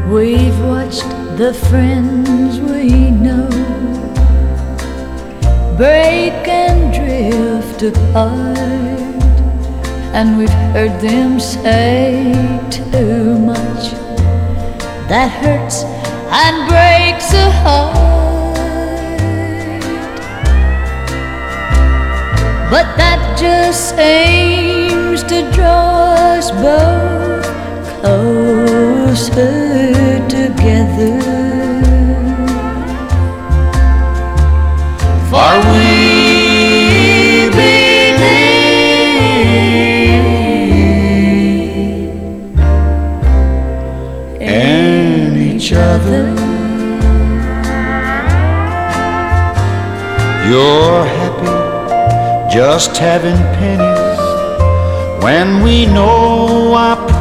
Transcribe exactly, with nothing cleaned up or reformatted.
We've watched the friends we know break and drift apart, and we've heard them say too much that hurts and breaks a heart. But that just seems to draw us both closer together. For we believe in each other. You're happy just having pennies when we know our